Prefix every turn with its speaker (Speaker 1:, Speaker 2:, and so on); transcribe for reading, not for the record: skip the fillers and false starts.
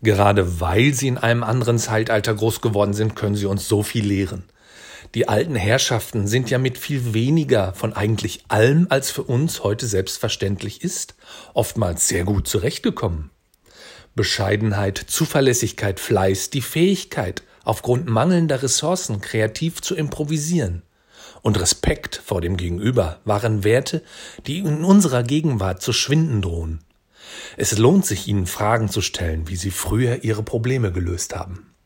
Speaker 1: Gerade weil sie in einem anderen Zeitalter groß geworden sind, können sie uns so viel lehren. Die alten Herrschaften sind ja mit viel weniger von eigentlich allem, als für uns heute selbstverständlich ist, oftmals sehr gut zurechtgekommen. Bescheidenheit, Zuverlässigkeit, Fleiß, die Fähigkeit, aufgrund mangelnder Ressourcen kreativ zu improvisieren und Respekt vor dem Gegenüber waren Werte, die in unserer Gegenwart zu schwinden drohen. Es lohnt sich, ihnen Fragen zu stellen, wie sie früher ihre Probleme gelöst haben.